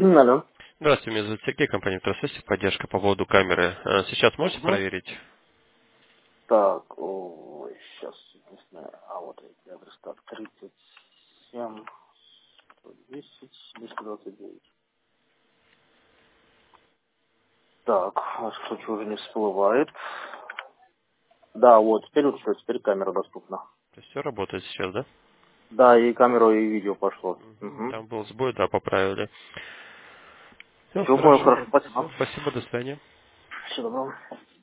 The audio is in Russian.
Алло. Здравствуйте, меня зовут Сергей, компания «Тросвести», поддержка по поводу камеры. Сейчас можете Угу. проверить? Так, ой, сейчас, не знаю, вот эти адрес, так, 37, 110, 229. Так, у нас, кстати, уже не всплывает. Да, вот, теперь вот все, теперь камера доступна. То есть все работает сейчас, да? Да, и камеру, и видео пошло. Мгм. Угу. Там был сбой, да, поправили. Все, Все, понял, хорошо. хорошо, спасибо. Все, спасибо, до свидания. Всего доброго.